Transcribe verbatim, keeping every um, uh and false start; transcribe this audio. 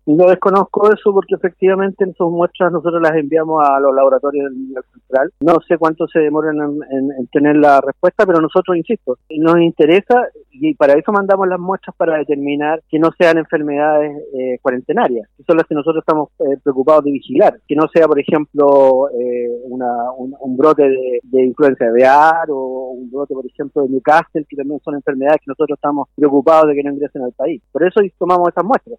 No desconozco eso porque efectivamente esas muestras nosotros las enviamos a los laboratorios del nivel central. No sé cuánto se demoran en, en, en tener la respuesta, pero nosotros, insisto, nos interesa y para eso mandamos las muestras para determinar que no sean enfermedades eh, cuarentenarias, que son las que nosotros estamos eh, preocupados de vigilar, que no sea, por ejemplo, eh, una, un, un brote de, de influenza aviar o un brote, por ejemplo, de Newcastle, que también son enfermedades que nosotros estamos preocupados de que no ingresen al país. Por eso tomamos esas muestras.